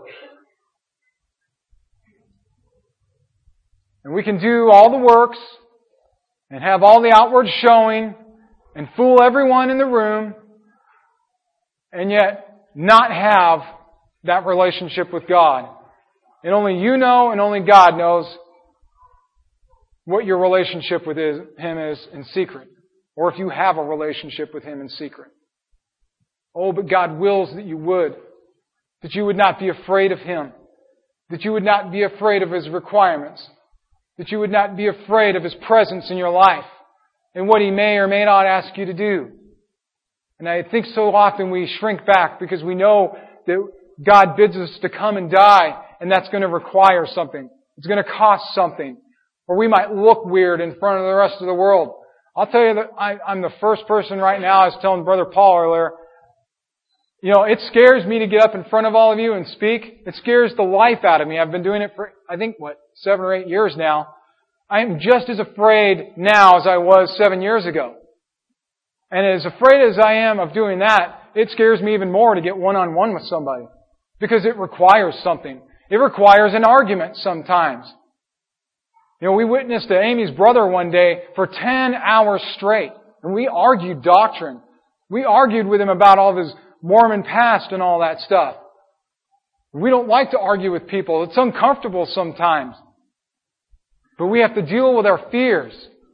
And we can do all the works and have all the outward showing and fool everyone in the room and yet not have that relationship with God. And only you know and only God knows what your relationship with Him is in secret. Or if you have a relationship with Him in secret. Oh, but God wills that you would. That you would not be afraid of Him. That you would not be afraid of His requirements. That you would not be afraid of His presence in your life. And what He may or may not ask you to do. And I think so often we shrink back because we know that God bids us to come and die, and that's going to require something. It's going to cost something. Or we might look weird in front of the rest of the world. I'll tell you that I'm the first person right now, I was telling Brother Paul earlier, you know, it scares me to get up in front of all of you and speak. It scares the life out of me. I've been doing it for, 7 or 8 years now. I am just as afraid now as I was 7 years ago. And as afraid as I am of doing that, it scares me even more to get one-on-one with somebody. Because it requires something. It requires an argument sometimes. You know, we witnessed to Amy's brother one day for 10 hours straight. And we argued doctrine. We argued with him about all of his Mormon past and all that stuff. We don't like to argue with people. It's uncomfortable sometimes. But we have to deal with our fears.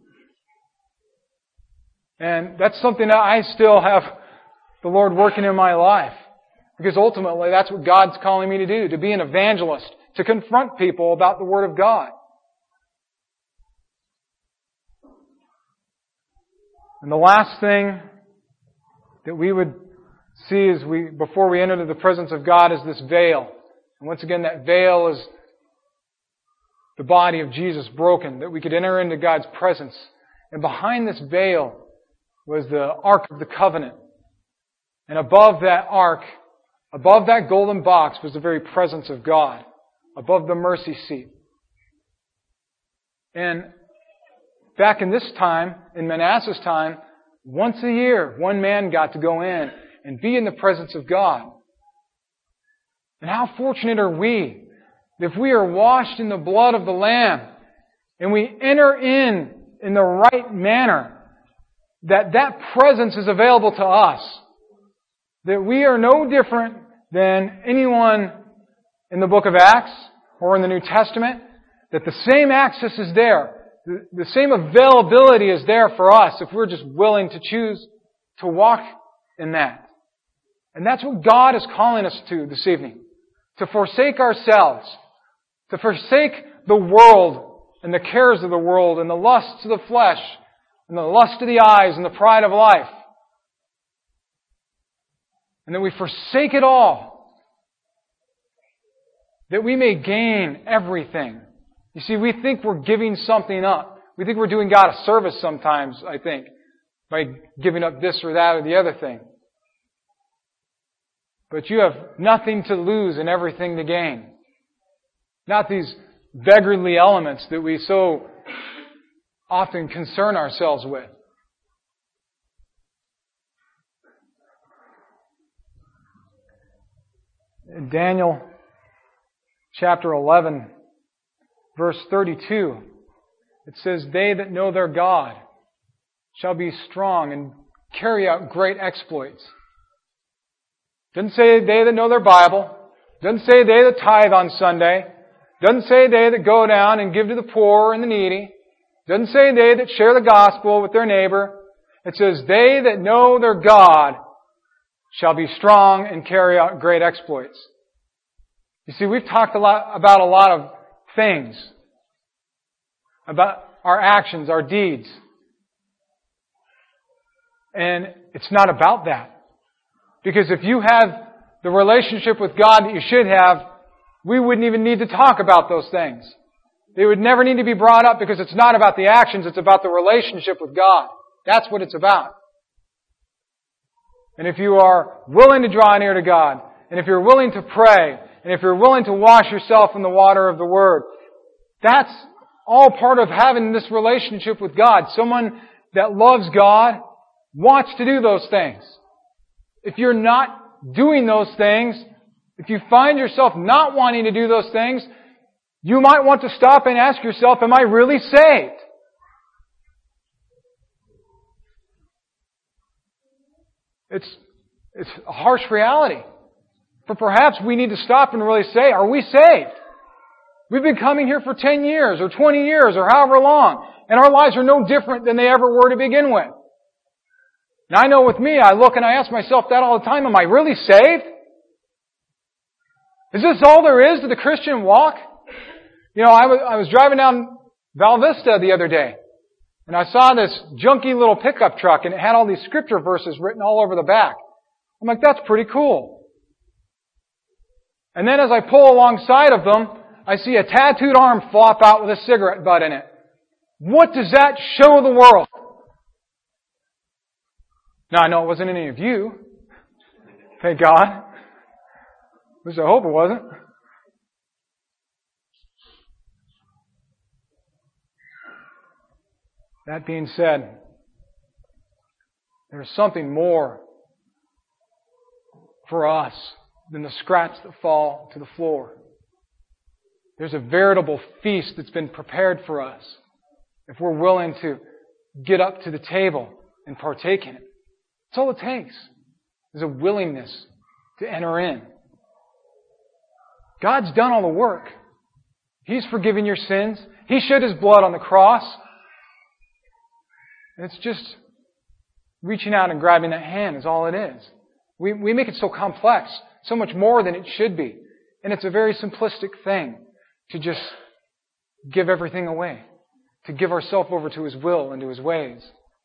And that's something that I still have the Lord working in my life. Because ultimately that's what God's calling me to do. To be an evangelist. To confront people about the Word of God. And the last thing that we would see before we enter into the presence of God is this veil. And once again, that veil is the body of Jesus broken, that we could enter into God's presence. And behind this veil was the Ark of the Covenant. And above that Ark, above that golden box, was the very presence of God. Above the mercy seat. And back in this time, in Manasseh's time, once a year, one man got to go in and be in the presence of God. And how fortunate are we if we are washed in the blood of the Lamb and we enter in the right manner, that presence is available to us. That we are no different than anyone in the book of Acts or in the New Testament. That the same access is there. The same availability is there for us if we're just willing to choose to walk in that. And that's what God is calling us to this evening. To forsake ourselves. To forsake the world and the cares of the world and the lusts of the flesh and the lust of the eyes and the pride of life. And that we forsake it all. That we may gain everything. You see, we think we're giving something up. We think we're doing God a service sometimes, I think. by giving up this or that or the other thing. But you have nothing to lose and everything to gain. Not these beggarly elements that we so often concern ourselves with. In Daniel chapter 11, verse 32, it says, "They that know their God shall be strong and carry out great exploits." Doesn't say they that know their Bible. Doesn't say they that tithe on Sunday. Doesn't say they that go down and give to the poor and the needy. Doesn't say they that share the gospel with their neighbor. It says, "They that know their God shall be strong and carry out great exploits." You see, we've talked about a lot of things. About our actions, our deeds. And it's not about that. Because if you have the relationship with God that you should have, we wouldn't even need to talk about those things. They would never need to be brought up because it's not about the actions, it's about the relationship with God. That's what it's about. And if you are willing to draw near to God, and if you're willing to pray, and if you're willing to wash yourself in the water of the Word, that's all part of having this relationship with God. Someone that loves God wants to do those things. If you're not doing those things, if you find yourself not wanting to do those things, you might want to stop and ask yourself, am I really saved? It's a harsh reality. But perhaps we need to stop and really say, are we saved? We've been coming here for 10 years or 20 years or however long, and our lives are no different than they ever were to begin with. Now I know with me, I look and I ask myself that all the time, am I really saved? Is this all there is to the Christian walk? You know, I was driving down Val Vista the other day, and I saw this junky little pickup truck, and it had all these scripture verses written all over the back. I'm like, that's pretty cool. And then as I pull alongside of them, I see a tattooed arm flop out with a cigarette butt in it. What does that show the world? Now, I know it wasn't any of you. Thank God. At least I hope it wasn't. That being said, there's something more for us than the scraps that fall to the floor. There's a veritable feast that's been prepared for us if we're willing to get up to the table and partake in it. That's all it takes, is a willingness to enter in. God's done all the work. He's forgiven your sins. He shed His blood on the cross. And it's just reaching out and grabbing that hand is all it is. We make it so complex, so much more than it should be. And it's a very simplistic thing to just give everything away, to give ourselves over to His will and to His ways.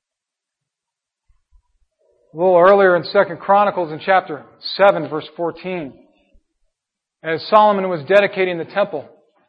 A little earlier in 2 Chronicles in chapter 7, verse 14, as Solomon was dedicating the temple,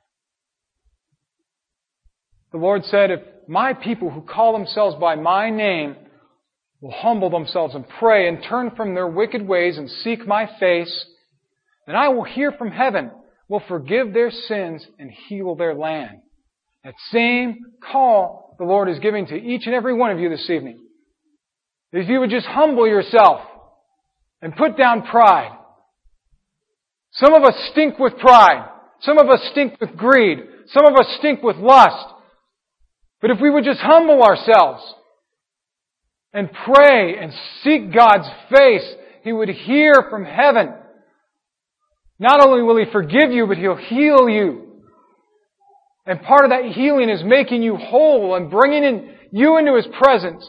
the Lord said, if my people who call themselves by my name will humble themselves and pray and turn from their wicked ways and seek my face, then I will hear from heaven, will forgive their sins and heal their land. That same call the Lord is giving to each and every one of you this evening. If you would just humble yourself and put down pride. Some of us stink with pride. Some of us stink with greed. Some of us stink with lust. But if we would just humble ourselves and pray and seek God's face, He would hear from heaven. Not only will He forgive you, but He'll heal you. And part of that healing is making you whole and bringing you into His presence.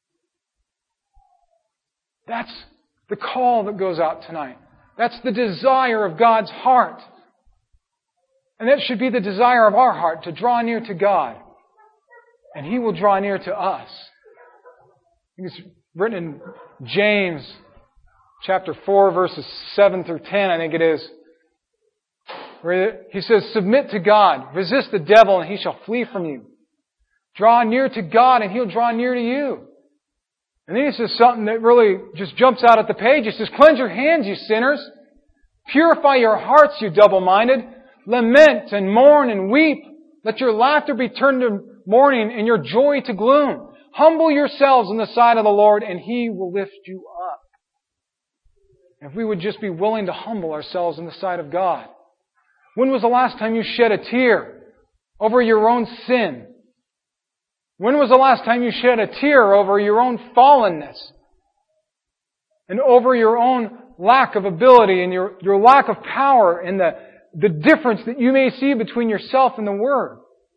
That's the call that goes out tonight. That's the desire of God's heart. And that should be the desire of our heart, to draw near to God. And He will draw near to us. It's written in James chapter 4, verses 7 through 10, I think it is. Where he says, submit to God, resist the devil, and he shall flee from you. Draw near to God, and He'll draw near to you. And then he says something that really just jumps out at the page. He says, cleanse your hands, you sinners. Purify your hearts, you double-minded. Lament and mourn and weep. Let your laughter be turned to mourning and your joy to gloom. Humble yourselves in the sight of the Lord, and He will lift you up. If we would just be willing to humble ourselves in the sight of God. When was the last time you shed a tear over your own sin? When was the last time you shed a tear over your own fallenness? And over your own lack of ability and your lack of power and the difference that you may see between yourself and the Word?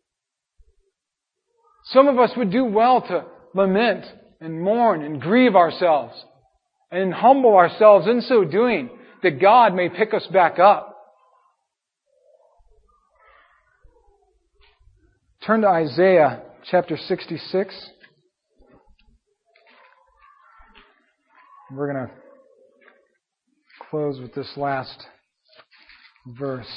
Some of us would do well to lament and mourn and grieve ourselves and humble ourselves in so doing that God may pick us back up. Turn to Isaiah chapter 66. We're going to close with this last verse.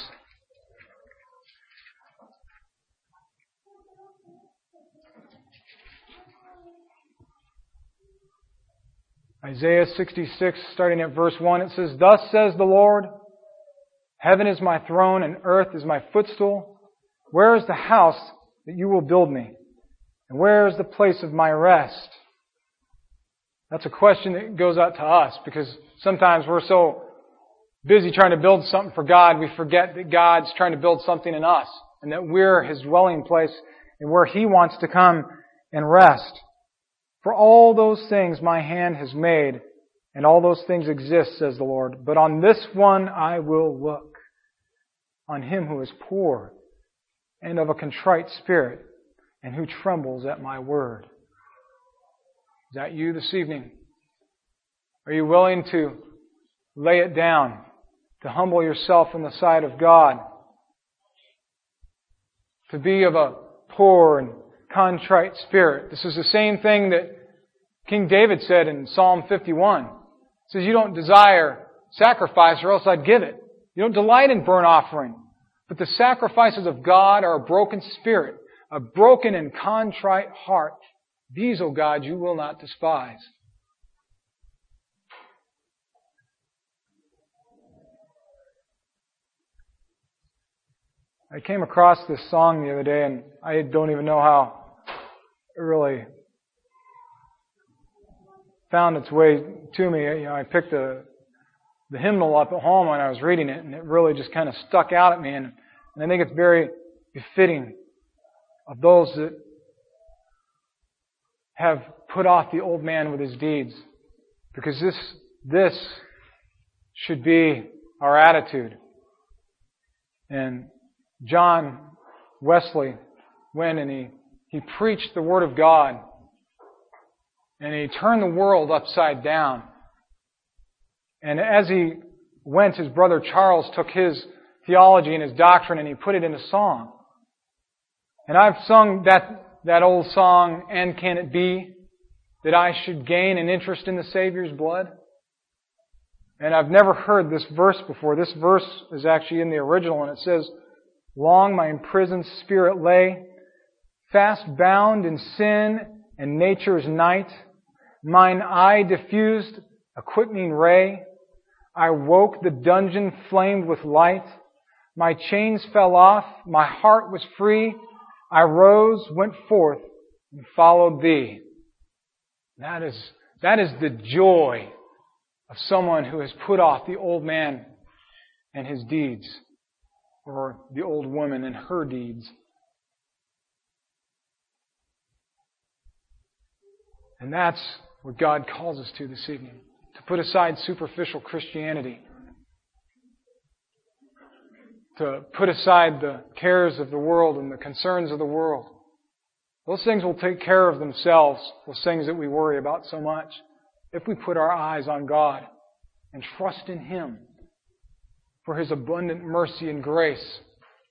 Isaiah 66, starting at verse 1, it says, Thus says the Lord, Heaven is my throne and earth is my footstool. Where is the house that you will build me? And where is the place of my rest? That's a question that goes out to us because sometimes we're so busy trying to build something for God, we forget that God's trying to build something in us and that we're His dwelling place and where He wants to come and rest. For all those things my hand has made, and all those things exist, says the Lord. But on this one I will look, on him who is poor and of a contrite spirit, and who trembles at my word. Is that you this evening? Are you willing to lay it down, to humble yourself in the sight of God, to be of a poor and contrite spirit? This is the same thing that King David said in Psalm 51. It says, you don't desire sacrifice or else I'd give it. You don't delight in burnt offering. But the sacrifices of God are a broken spirit, a broken and contrite heart. These, O God, you will not despise. I came across this song the other day, and I don't even know how it really found its way to me. I picked the hymnal up at home when I was reading it, and it really just kind of stuck out at me. And I think it's very befitting of those that have put off the old man with his deeds, because this should be our attitude. And John Wesley went and he preached the Word of God, and he turned the world upside down. And as he went, his brother Charles took his theology and his doctrine and he put it in a song. And I've sung that old song, And Can It Be That I Should Gain an Interest in the Savior's Blood? And I've never heard this verse before. This verse is actually in the original, and it says, Long my imprisoned spirit lay, fast bound in sin and nature's night. Mine eye diffused a quickening ray. I woke, the dungeon flamed with light. My chains fell off, my heart was free. I rose, went forth, and followed Thee. That is the joy of someone who has put off the old man and his deeds, or the old woman and her deeds. And that's what God calls us to this evening. To put aside superficial Christianity. To put aside the cares of the world and the concerns of the world. Those things will take care of themselves, those things that we worry about so much, if we put our eyes on God and trust in Him for His abundant mercy and grace.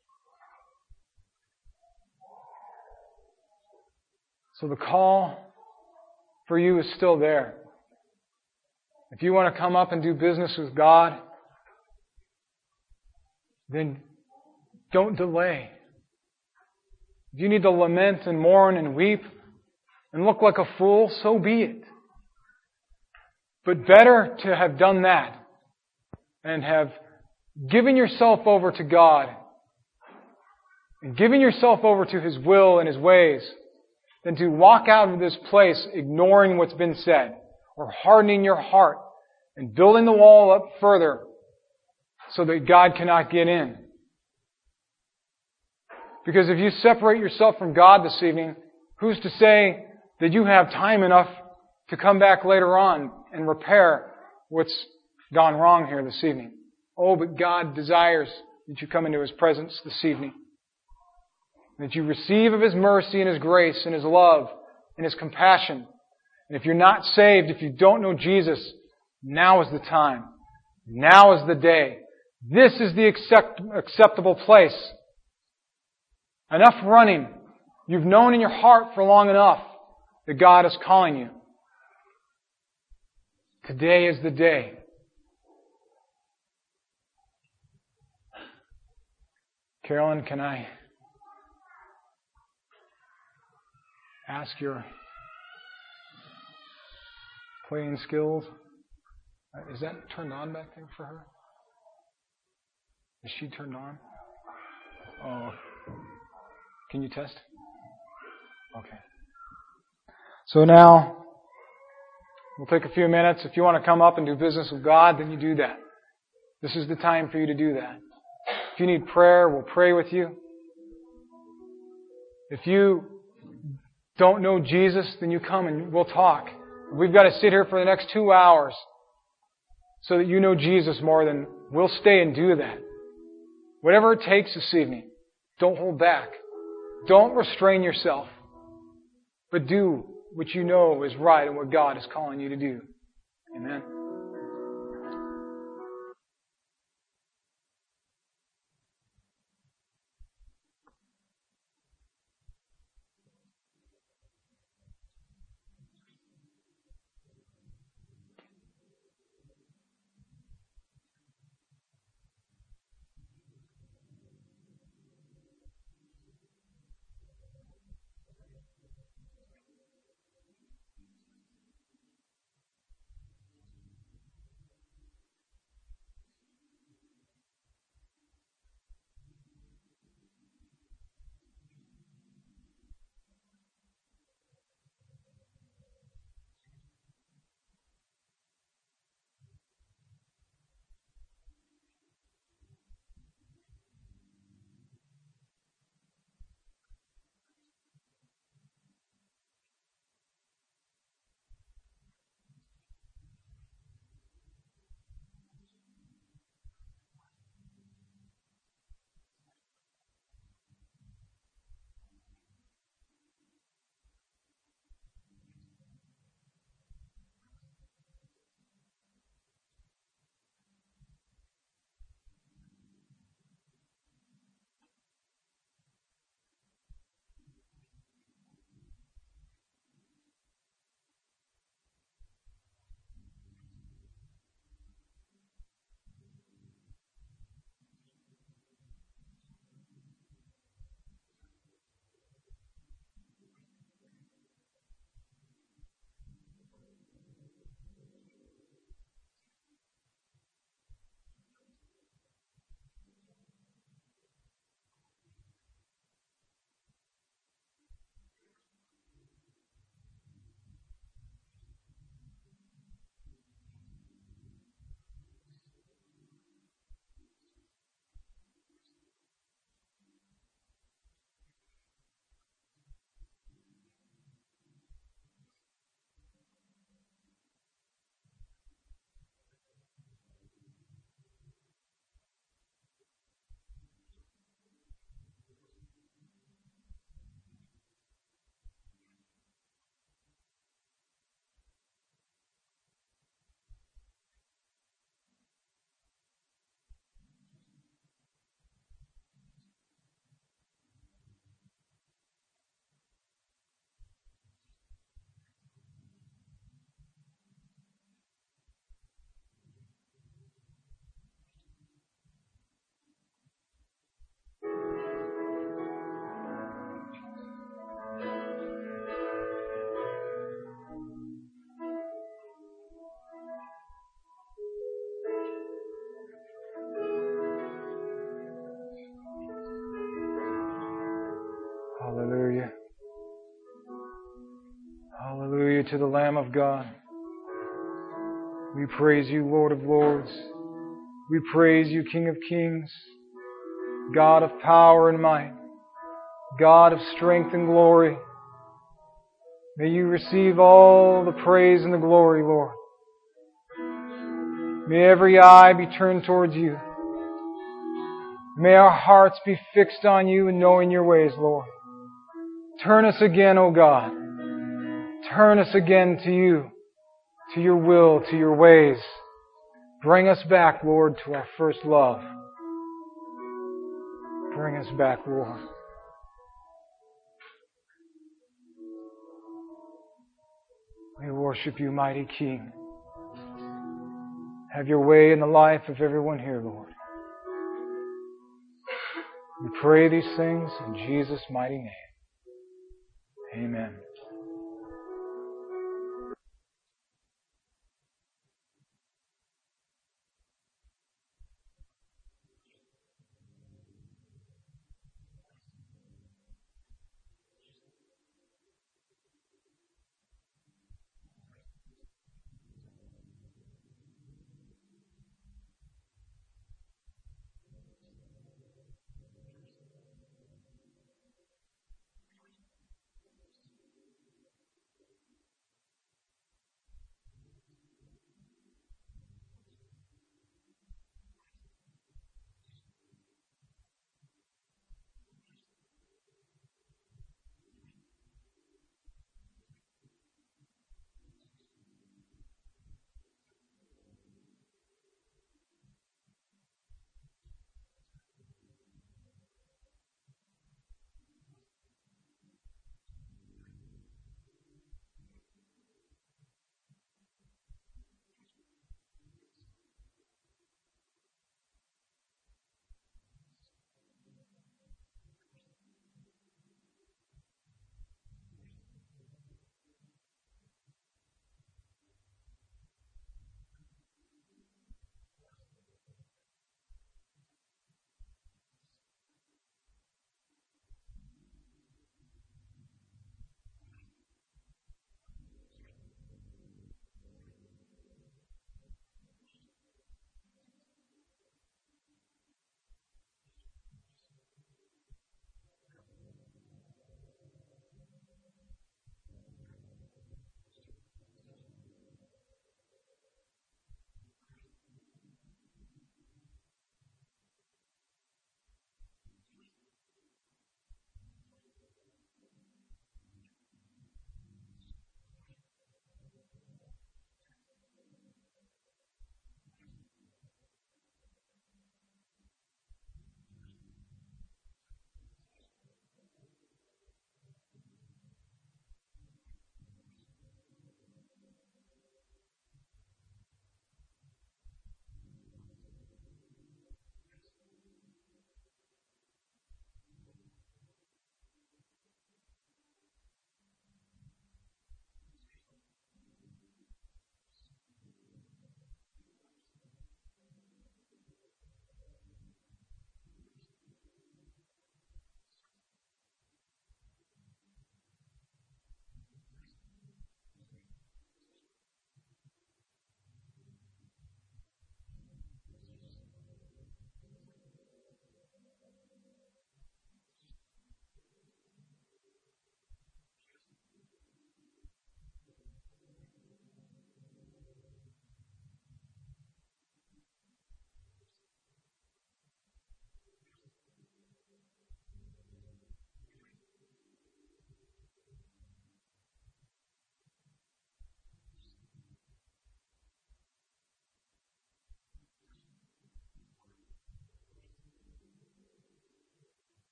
So the call for you is still there. If you want to come up and do business with God, then don't delay. If you need to lament and mourn and weep and look like a fool, so be it. But better to have done that and have given yourself over to God and giving yourself over to His will and His ways than to walk out of this place ignoring what's been said or hardening your heart and building the wall up further so that God cannot get in. Because if you separate yourself from God this evening, who's to say that you have time enough to come back later on and repair what's gone wrong here this evening? Oh, but God desires that you come into His presence this evening. That you receive of His mercy and His grace and His love and His compassion. And if you're not saved, if you don't know Jesus, now is the time. Now is the day. This is the acceptable place. Enough running. You've known in your heart for long enough that God is calling you. Today is the day. Carolyn, can I ask your playing skills? Is that turned on back there for her? Is she turned on? Oh. Can you test? Okay. So now, we'll take a few minutes. If you want to come up and do business with God, then you do that. This is the time for you to do that. If you need prayer, we'll pray with you. If you don't know Jesus, then you come and we'll talk. We've got to sit here for the next 2 hours so that you know Jesus more than we'll stay and do that. Whatever it takes this evening, don't hold back. Don't restrain yourself, but do what you know is right and what God is calling you to do. Amen. Hallelujah. Hallelujah to the Lamb of God. We praise you, Lord of Lords. We praise you, King of Kings, God of power and might, God of strength and glory. May you receive all the praise and the glory, Lord. May every eye be turned towards you. May our hearts be fixed on you and knowing your ways, Lord. Turn us again, O God. Turn us again to you, to your will, to your ways. Bring us back, Lord, to our first love. Bring us back, Lord. We worship you, mighty King. Have your way in the life of everyone here, Lord. We pray these things in Jesus' mighty name. Amen.